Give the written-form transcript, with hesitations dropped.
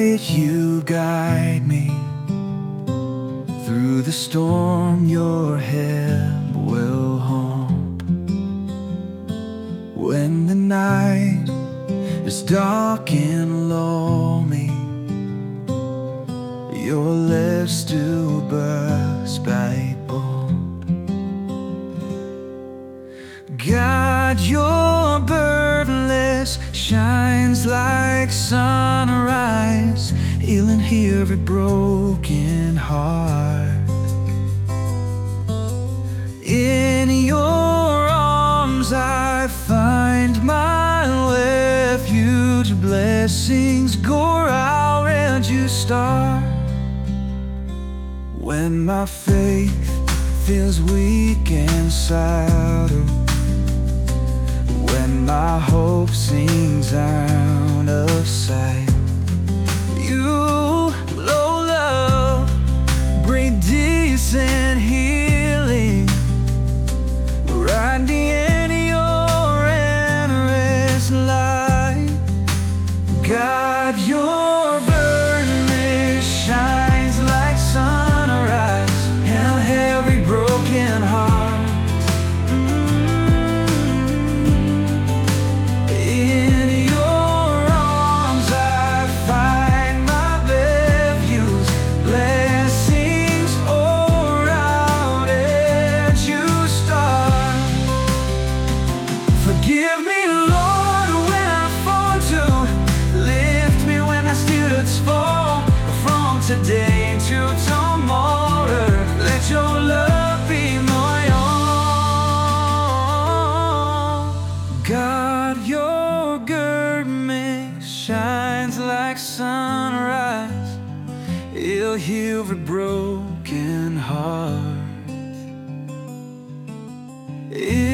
Spirit, you guide me through the storm. Your hand will haunt when the night is dark and lonely. Your lips do burst bright bond. God, your burdenless shines like sunrise, healing every broken heart. In your arms I find my refuge. Blessings go out and you start. When my faith feels weak and sad, when my hope sinks out of sight, you, oh love, bring decent healing right in your endless light. God, your burden shines like sunrise, and every broken heart. Forgive me, Lord, when I fall to lift me when I still fall. From today to tomorrow, let your love be my own. God, your garment shines like sunrise, it'll heal every broken heart.